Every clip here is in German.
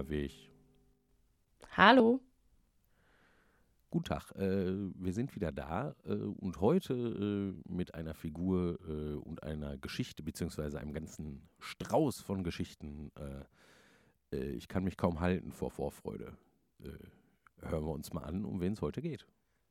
Herweg. Hallo. Guten Tag, wir sind wieder da und heute mit einer Figur und einer Geschichte, beziehungsweise einem ganzen Strauß von Geschichten. Ich kann mich kaum halten vor Vorfreude. Hören wir uns mal an, um wen es heute geht.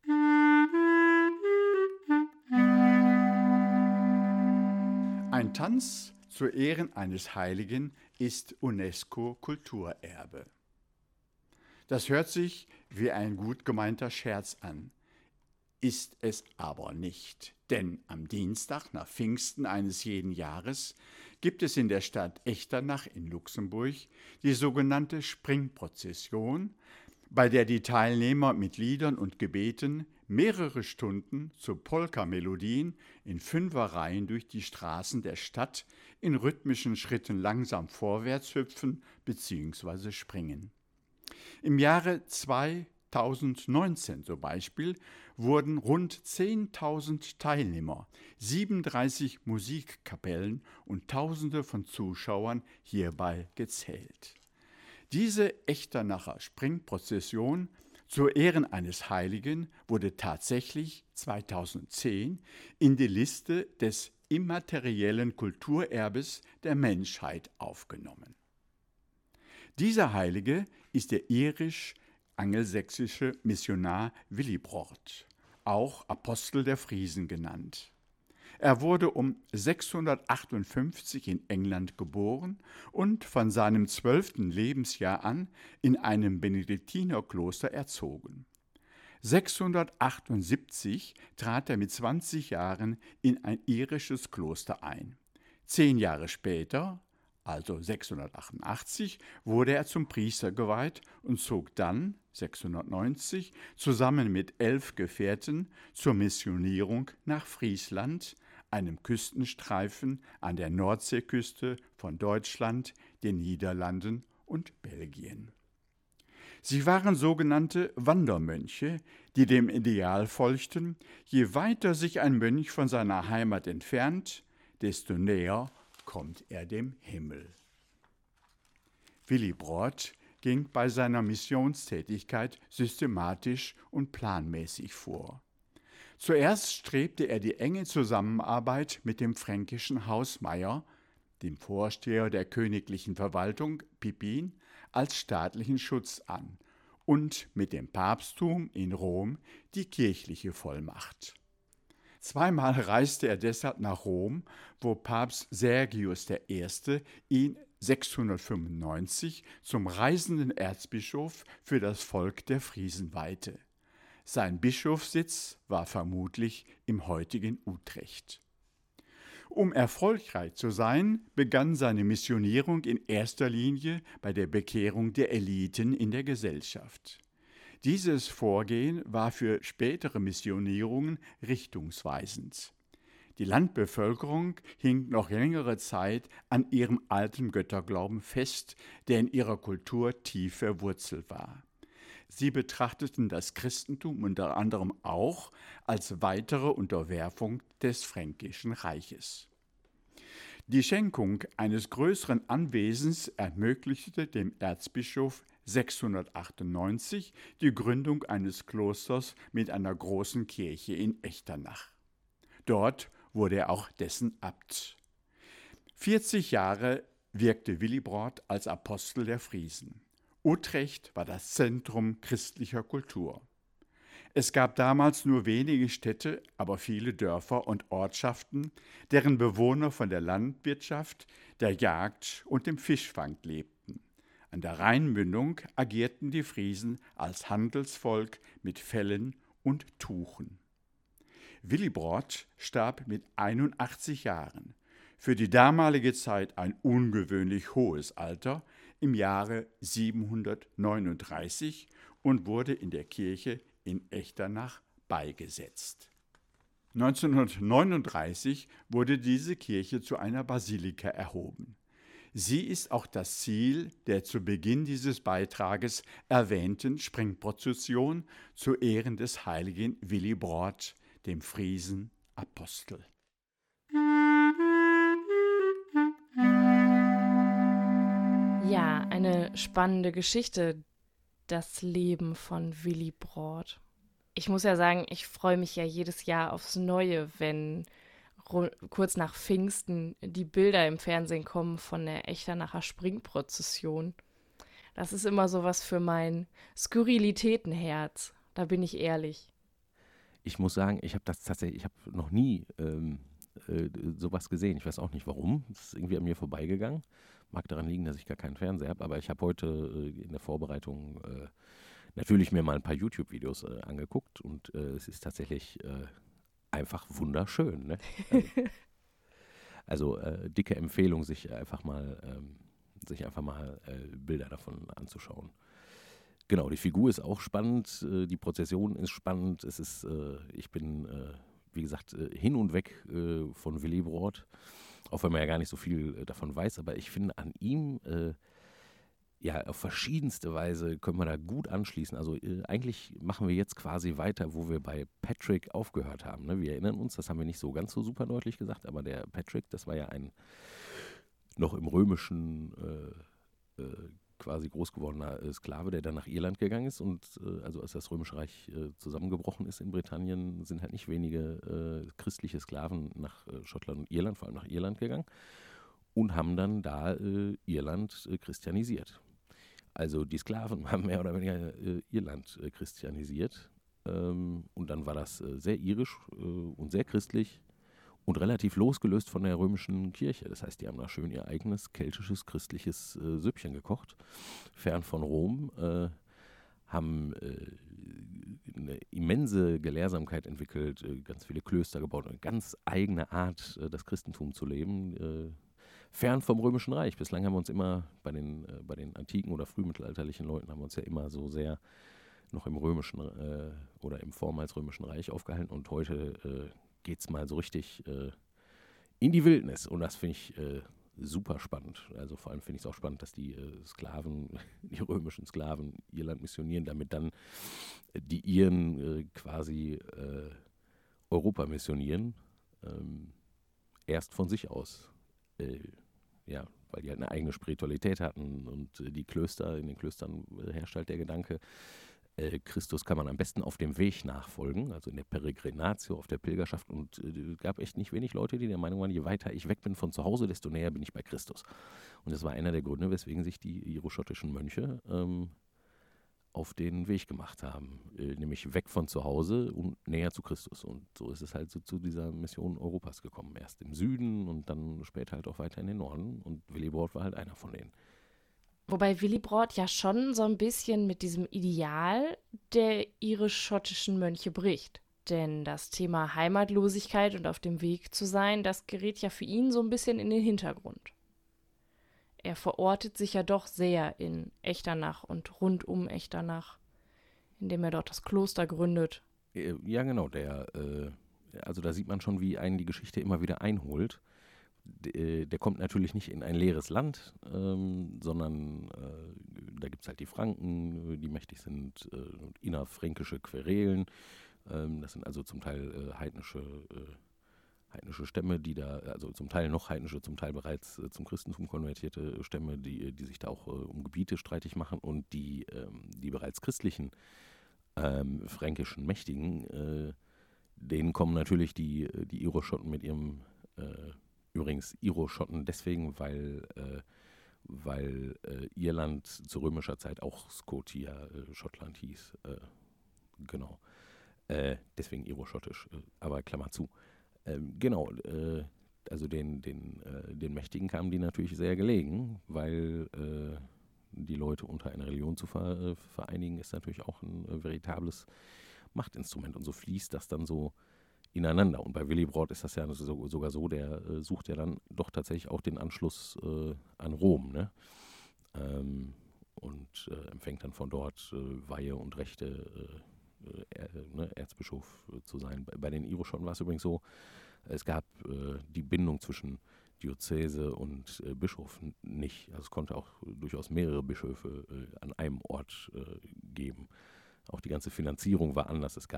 Ein Tanz zu Ehren eines Heiligen ist UNESCO-Kulturerbe. Das hört sich wie ein gut gemeinter Scherz an, ist es aber nicht. Denn am Dienstag nach Pfingsten eines jeden Jahres gibt es in der Stadt Echternach in Luxemburg die sogenannte Springprozession, bei der die Teilnehmer mit Liedern und Gebeten mehrere Stunden zu Polka-Melodien in Fünferreihen durch die Straßen der Stadt in rhythmischen Schritten langsam vorwärts hüpfen bzw. springen. Im Jahre 2019 zum Beispiel wurden rund 10.000 Teilnehmer, 37 Musikkapellen und Tausende von Zuschauern hierbei gezählt. Diese Echternacher Springprozession zu Ehren eines Heiligen wurde tatsächlich 2010 in die Liste des immateriellen Kulturerbes der Menschheit aufgenommen. Dieser Heilige ist der irisch-angelsächsische Missionar Willibrord, auch Apostel der Friesen genannt. Er wurde um 658 in England geboren und von seinem 12. Lebensjahr an in einem Benediktinerkloster erzogen. 678 trat er mit 20 Jahren in ein irisches Kloster ein. 10 Jahre später, also 688, wurde er zum Priester geweiht und zog dann, 690, zusammen mit 11 Gefährten zur Missionierung nach Friesland, einem Küstenstreifen an der Nordseeküste von Deutschland, den Niederlanden und Belgien. Sie waren sogenannte Wandermönche, die dem Ideal folgten, je weiter sich ein Mönch von seiner Heimat entfernt, desto näher kommt er dem Himmel. Willibrord ging bei seiner Missionstätigkeit systematisch und planmäßig vor. Zuerst strebte er die enge Zusammenarbeit mit dem fränkischen Hausmeier, dem Vorsteher der königlichen Verwaltung Pippin, als staatlichen Schutz an und mit dem Papsttum in Rom die kirchliche Vollmacht. Zweimal reiste er deshalb nach Rom, wo Papst Sergius I. ihn 695 zum reisenden Erzbischof für das Volk der Friesen weihte. Sein Bischofssitz war vermutlich im heutigen Utrecht. Um erfolgreich zu sein, begann seine Missionierung in erster Linie bei der Bekehrung der Eliten in der Gesellschaft. Dieses Vorgehen war für spätere Missionierungen richtungsweisend. Die Landbevölkerung hing noch längere Zeit an ihrem alten Götterglauben fest, der in ihrer Kultur tief verwurzelt war. Sie betrachteten das Christentum unter anderem auch als weitere Unterwerfung des Fränkischen Reiches. Die Schenkung eines größeren Anwesens ermöglichte dem Erzbischof 698 die Gründung eines Klosters mit einer großen Kirche in Echternach. Dort wurde er auch dessen Abt. 40 Jahre wirkte Willibrord als Apostel der Friesen. Utrecht war das Zentrum christlicher Kultur. Es gab damals nur wenige Städte, aber viele Dörfer und Ortschaften, deren Bewohner von der Landwirtschaft, der Jagd und dem Fischfang lebten. An der Rheinmündung agierten die Friesen als Handelsvolk mit Fellen und Tuchen. Willibrord starb mit 81 Jahren, für die damalige Zeit ein ungewöhnlich hohes Alter, im Jahre 739 und wurde in der Kirche in Echternach beigesetzt. 1939 wurde diese Kirche zu einer Basilika erhoben. Sie ist auch das Ziel der zu Beginn dieses Beitrages erwähnten Springprozession zu Ehren des heiligen Willibrord, dem Friesen Apostel. Ja, eine spannende Geschichte, das Leben von Willy Brandt. Ich muss ja sagen, ich freue mich ja jedes Jahr aufs Neue, wenn kurz nach Pfingsten die Bilder im Fernsehen kommen von der Echternacher Springprozession. Das ist immer sowas für mein Skurrilitätenherz, da bin ich ehrlich. Ich muss sagen, ich habe noch nie sowas gesehen. Ich weiß auch nicht warum. Das ist irgendwie an mir vorbeigegangen. Mag daran liegen, dass ich gar keinen Fernseher habe, aber ich habe heute in der Vorbereitung natürlich mir mal ein paar YouTube-Videos angeguckt und es ist tatsächlich einfach wunderschön. Ne? Also dicke Empfehlung, sich einfach mal Bilder davon anzuschauen. Genau, die Figur ist auch spannend, die Prozession ist spannend. Ich bin, wie gesagt, hin und weg von Willy Brandt, auch wenn man ja gar nicht so viel davon weiß, aber ich finde an ihm, ja, auf verschiedenste Weise können wir da gut anschließen. Also eigentlich machen wir jetzt quasi weiter, wo wir bei Patrick aufgehört haben. Ne? Wir erinnern uns, das haben wir nicht so ganz so super deutlich gesagt, aber der Patrick, das war ja ein noch im römischen quasi groß gewordener Sklave, der dann nach Irland gegangen ist und also als das Römische Reich zusammengebrochen ist in Britannien, sind halt nicht wenige christliche Sklaven nach Schottland und Irland, vor allem nach Irland gegangen und haben dann da Irland christianisiert. Also die Sklaven haben mehr oder weniger Irland christianisiert und dann war das sehr irisch und sehr christlich und relativ losgelöst von der römischen Kirche. Das heißt, die haben da schön ihr eigenes keltisches, christliches Süppchen gekocht, fern von Rom, haben eine immense Gelehrsamkeit entwickelt, ganz viele Klöster gebaut, eine ganz eigene Art, das Christentum zu leben, fern vom Römischen Reich. Bislang haben wir uns immer bei den antiken oder frühmittelalterlichen Leuten haben wir uns ja immer so sehr noch im römischen oder im vormals römischen Reich aufgehalten und heute geht es mal so richtig in die Wildnis und das finde ich super spannend. Also vor allem finde ich es auch spannend, dass die Sklaven, die römischen Sklaven Irland missionieren, damit dann die Iren quasi Europa missionieren, erst von sich aus. Ja, weil die halt eine eigene Spiritualität hatten und in den Klöstern herrscht halt der Gedanke, Christus kann man am besten auf dem Weg nachfolgen, also in der Peregrinatio, auf der Pilgerschaft. Und es gab echt nicht wenig Leute, die der Meinung waren, je weiter ich weg bin von zu Hause, desto näher bin ich bei Christus. Und das war einer der Gründe, weswegen sich die iroschottischen Mönche auf den Weg gemacht haben, nämlich weg von zu Hause und näher zu Christus. Und so ist es halt so zu dieser Mission Europas gekommen. Erst im Süden und dann später halt auch weiter in den Norden. Und Willy Brandt war halt einer von denen. Wobei Willy Brandt ja schon so ein bisschen mit diesem Ideal der irisch-schottischen Mönche bricht. Denn das Thema Heimatlosigkeit und auf dem Weg zu sein, das gerät ja für ihn so ein bisschen in den Hintergrund. Er verortet sich ja doch sehr in Echternach und rund um Echternach, indem er dort das Kloster gründet. Ja, genau. Also da sieht man schon, wie einen die Geschichte immer wieder einholt. Der kommt natürlich nicht in ein leeres Land, sondern da gibt es halt die Franken, die mächtig sind, innerfränkische Querelen. Das sind also zum Teil heidnische Stämme, die da, also zum Teil noch heidnische, zum Teil bereits zum Christentum konvertierte Stämme, die sich da auch um Gebiete streitig machen und die bereits christlichen fränkischen Mächtigen, denen kommen natürlich die Iroschotten mit ihrem übrigens Iroschotten deswegen, weil Irland zu römischer Zeit auch Scotia, Schottland hieß. Genau. Deswegen iroschottisch, aber Klammer zu. Genau, also den Mächtigen kamen die natürlich sehr gelegen, weil die Leute unter eine Religion zu vereinigen, ist natürlich auch ein veritables Machtinstrument. Und so fließt das dann so ineinander. Und bei Willy Brandt ist das ja sogar so, der sucht ja dann doch tatsächlich auch den Anschluss an Rom, ne? Und empfängt dann von dort Weihe und Rechte, Erzbischof zu sein. Bei den Iroschotten war es übrigens so, es gab die Bindung zwischen Diözese und Bischof nicht. Also es konnte auch durchaus mehrere Bischöfe an einem Ort geben. Auch die ganze Finanzierung war anders. Es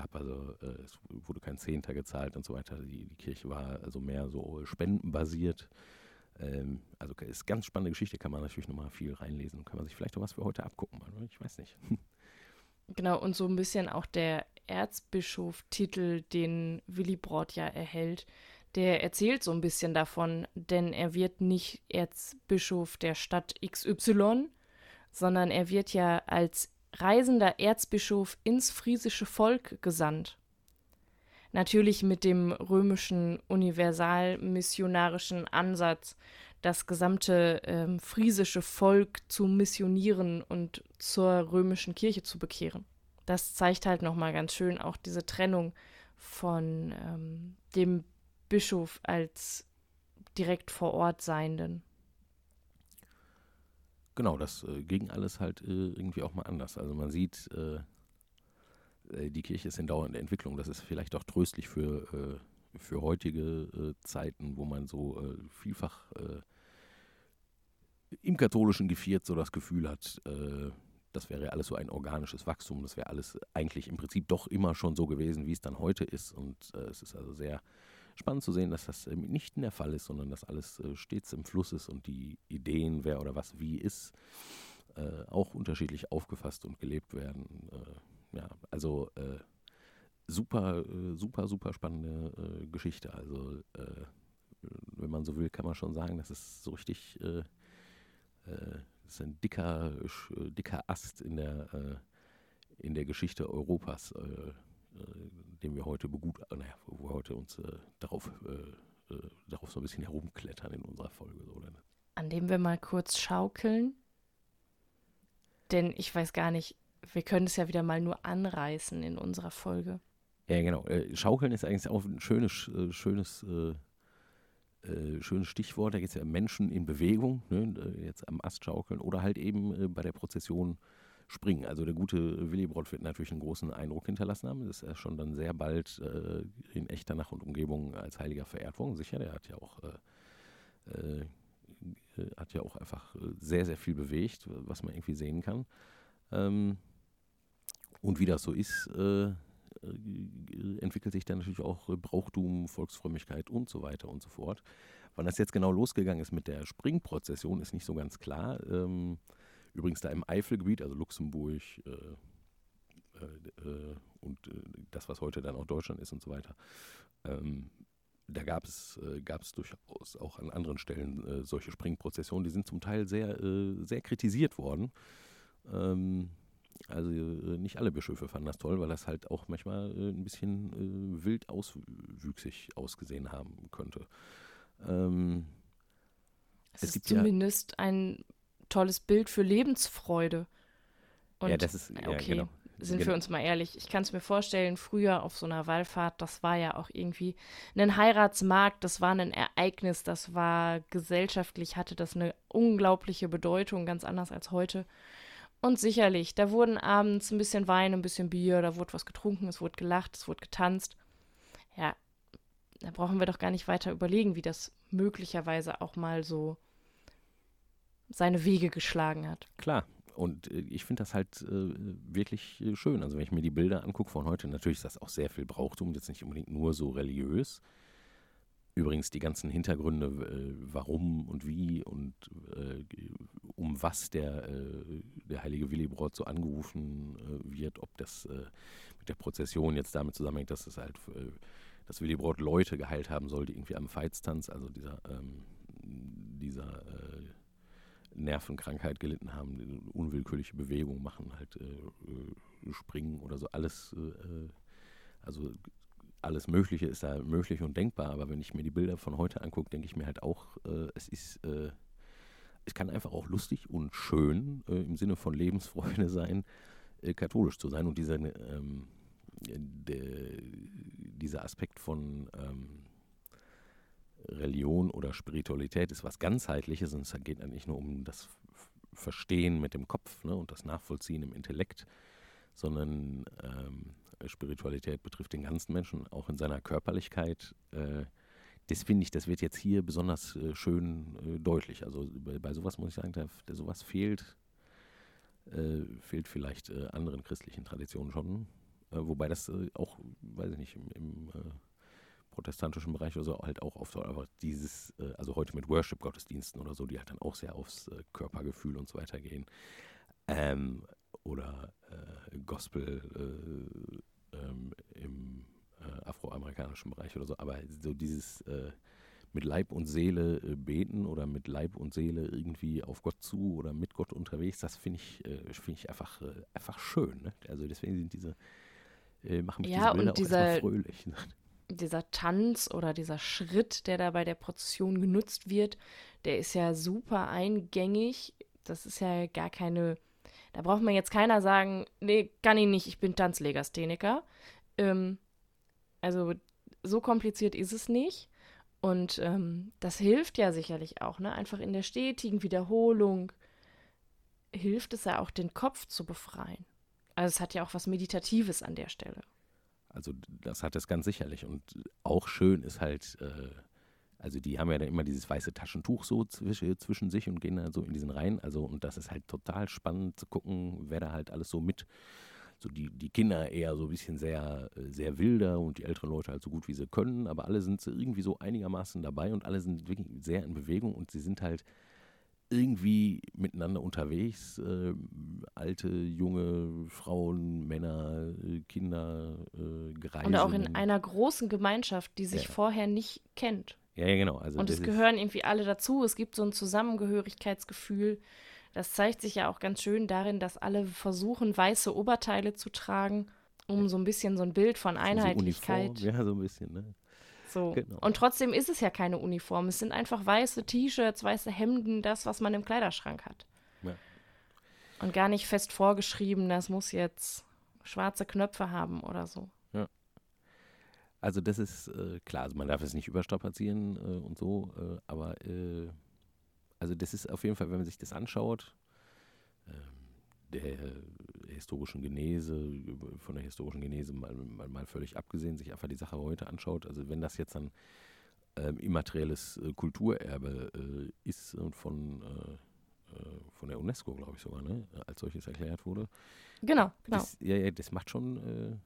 wurde kein Zehnter gezahlt und so weiter. Die Kirche war also mehr so spendenbasiert. Also ist eine ganz spannende Geschichte, kann man natürlich nochmal viel reinlesen. Kann man sich vielleicht auch was für heute abgucken. Ich weiß nicht. Genau, und so ein bisschen auch der Erzbischof-Titel, den Willibrord ja erhält, der erzählt so ein bisschen davon, denn er wird nicht Erzbischof der Stadt XY, sondern er wird ja als reisender Erzbischof ins friesische Volk gesandt. Natürlich mit dem römischen universalmissionarischen Ansatz, das gesamte friesische Volk zu missionieren und zur römischen Kirche zu bekehren. Das zeigt halt nochmal ganz schön auch diese Trennung von dem Bischof als direkt vor Ort Seienden. Genau, das ging alles halt irgendwie auch mal anders. Also man sieht, die Kirche ist in dauernder Entwicklung. Das ist vielleicht auch tröstlich für heutige Zeiten, wo man so vielfach im katholischen Geviert so das Gefühl hat, das wäre alles so ein organisches Wachstum. Das wäre alles eigentlich im Prinzip doch immer schon so gewesen, wie es dann heute ist. Und es ist also sehr spannend zu sehen, dass das nicht der Fall ist, sondern dass alles stets im Fluss ist und die Ideen, wer oder was wie ist, auch unterschiedlich aufgefasst und gelebt werden. Ja, also super spannende Geschichte. Also wenn man so will, kann man schon sagen, das ist so richtig, das ist ein dicker Ast in der Geschichte Europas, den wir heute wo wir heute uns darauf so ein bisschen herumklettern in unserer Folge. Oder? An dem wir mal kurz schaukeln, denn ich weiß gar nicht, wir können es ja wieder mal nur anreißen in unserer Folge. Ja, genau. Schaukeln ist eigentlich auch ein schönes Stichwort. Da geht es ja um Menschen in Bewegung, ne? Jetzt am Ast schaukeln oder halt eben bei der Prozession springen. Also der gute Willibrord wird natürlich einen großen Eindruck hinterlassen haben. Das ist ja schon dann sehr bald in Echternach und Umgebung als Heiliger verehrt worden. Sicher, der hat ja auch einfach sehr, sehr viel bewegt, was man irgendwie sehen kann. Und wie das so ist, entwickelt sich dann natürlich auch Brauchtum, Volksfrömmigkeit und so weiter und so fort. Wann das jetzt genau losgegangen ist mit der Springprozession, ist nicht so ganz klar. Übrigens da im Eifelgebiet, also Luxemburg und das, was heute dann auch Deutschland ist und so weiter, da gab es durchaus auch an anderen Stellen solche Springprozessionen. Die sind zum Teil sehr, sehr kritisiert worden. Also nicht alle Bischöfe fanden das toll, weil das halt auch manchmal ein bisschen wild auswüchsig ausgesehen haben könnte. Es ist zumindest ein tolles Bild für Lebensfreude. Und, ja, das ist, ja, okay, genau. sind wir uns mal ehrlich. Ich kann es mir vorstellen, früher auf so einer Wallfahrt, das war ja auch irgendwie ein Heiratsmarkt, das war ein Ereignis, das war gesellschaftlich, hatte das eine unglaubliche Bedeutung, ganz anders als heute. Und sicherlich, da wurden abends ein bisschen Wein, ein bisschen Bier, da wurde was getrunken, es wurde gelacht, es wurde getanzt. Ja, da brauchen wir doch gar nicht weiter überlegen, wie das möglicherweise auch mal so seine Wege geschlagen hat. Klar, und ich finde das halt wirklich schön. Also wenn ich mir die Bilder angucke von heute, natürlich ist das auch sehr viel Brauchtum, jetzt nicht unbedingt nur so religiös. Übrigens die ganzen Hintergründe, warum und wie und um was der heilige Willibrord so angerufen wird, ob das mit der Prozession jetzt damit zusammenhängt, dass es halt dass Willibrord Leute geheilt haben sollte, irgendwie am Veitstanz, also dieser Nervenkrankheit gelitten haben, unwillkürliche Bewegungen machen, halt springen oder so, alles, also alles Mögliche ist da möglich und denkbar, aber wenn ich mir die Bilder von heute angucke, denke ich mir halt auch, es kann einfach auch lustig und schön im Sinne von Lebensfreude sein, katholisch zu sein und dieser Aspekt von Religion oder Spiritualität ist was Ganzheitliches und es geht eigentlich nur um das Verstehen mit dem Kopf, ne, und das Nachvollziehen im Intellekt, sondern Spiritualität betrifft den ganzen Menschen, auch in seiner Körperlichkeit. Das finde ich, das wird jetzt hier besonders schön deutlich. Also bei sowas muss ich sagen, sowas fehlt vielleicht anderen christlichen Traditionen schon. Wobei das auch, weiß ich nicht, im protestantischen Bereich oder so halt auch auftaucht, aber dieses, also heute mit Worship-Gottesdiensten oder so, die halt dann auch sehr aufs Körpergefühl und so weiter gehen. Oder Gospel im afroamerikanischen Bereich oder so, aber so dieses mit Leib und Seele beten oder mit Leib und Seele irgendwie auf Gott zu oder mit Gott unterwegs, das finde ich einfach schön. Ne? Also deswegen sind machen mich diese Bilder auch erstmal fröhlich. Ne? Dieser Tanz oder dieser Schritt, der da bei der Prozession genutzt wird, der ist ja super eingängig. Das ist ja gar keine, da braucht man jetzt keiner sagen, nee, kann ich nicht, ich bin Tanzlegastheniker. Also so kompliziert ist es nicht. Und das hilft ja sicherlich auch, ne? Einfach in der stetigen Wiederholung hilft es ja auch, den Kopf zu befreien. Also es hat ja auch was Meditatives an der Stelle. Also das hat es ganz sicherlich. Und auch schön ist halt, also die haben ja dann immer dieses weiße Taschentuch so zwischen sich und gehen da so in diesen Reihen. Also und das ist halt total spannend zu gucken, wer da halt alles so mit, so die Kinder eher so ein bisschen sehr, sehr wilder und die älteren Leute halt so gut wie sie können. Aber alle sind so irgendwie so einigermaßen dabei und alle sind wirklich sehr in Bewegung und sie sind halt irgendwie miteinander unterwegs, alte, junge Frauen, Männer, Kinder, Greise. Und auch in einer großen Gemeinschaft, die sich vorher nicht kennt. Ja, genau. Also und es gehören irgendwie alle dazu. Es gibt so ein Zusammengehörigkeitsgefühl. Das zeigt sich ja auch ganz schön darin, dass alle versuchen, weiße Oberteile zu tragen, um so ein bisschen so ein Bild von Einheitlichkeit. So Uniform, ja, so ein bisschen, ne? So. Genau. Und trotzdem ist es ja keine Uniform. Es sind einfach weiße T-Shirts, weiße Hemden, das, was man im Kleiderschrank hat. Ja. Und gar nicht fest vorgeschrieben, das muss jetzt schwarze Knöpfe haben oder so. Ja. Also das ist klar, also man darf es nicht überstrapazieren und so, aber also das ist auf jeden Fall, wenn man sich das anschaut, der historischen Genese, von der historischen Genese mal völlig abgesehen, sich einfach die Sache heute anschaut, also wenn das jetzt dann immaterielles Kulturerbe ist und von der UNESCO, glaube ich sogar, ne, als solches erklärt wurde. Genau. Das macht schon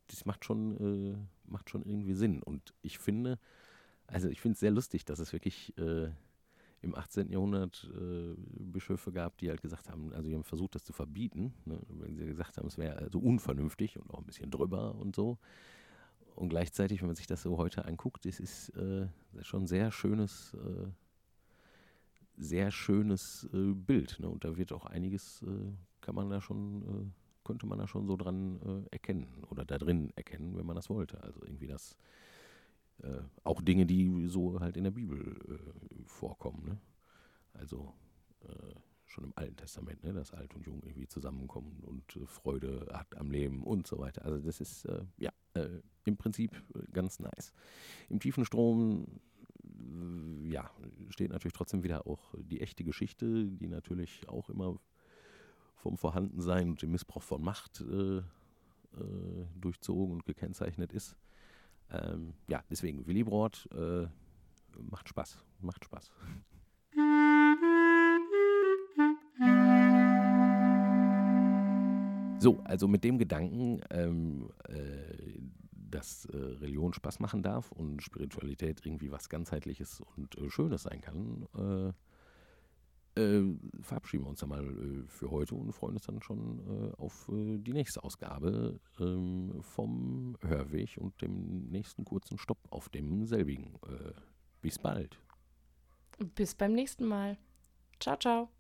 irgendwie Sinn. Und ich finde es sehr lustig, dass es wirklich im 18. Jahrhundert Bischöfe gab, die halt gesagt haben, also die haben versucht, das zu verbieten, ne, weil sie gesagt haben, es wäre also unvernünftig und auch ein bisschen drüber und so. Und gleichzeitig, wenn man sich das so heute anguckt, es ist schon ein sehr schönes Bild. Ne? Und da wird auch einiges, könnte man da schon so dran erkennen oder da drin erkennen, wenn man das wollte. Also irgendwie das auch Dinge, die so halt in der Bibel vorkommen. Ne? Also schon im Alten Testament, ne? Dass Alt und Jung irgendwie zusammenkommen und Freude hat am Leben und so weiter. Also das ist im Prinzip ganz nice. Im tiefen Strom steht natürlich trotzdem wieder auch die echte Geschichte, die natürlich auch immer vom Vorhandensein und dem Missbrauch von Macht durchzogen und gekennzeichnet ist. Deswegen, Willibrord macht Spaß. So, also mit dem Gedanken, dass Religion Spaß machen darf und Spiritualität irgendwie was Ganzheitliches und Schönes sein kann, verabschieden wir uns dann mal für heute und freuen uns dann schon auf die nächste Ausgabe vom Hörweg und dem nächsten kurzen Stopp auf demselbigen. Bis bald. Bis beim nächsten Mal. Ciao, ciao.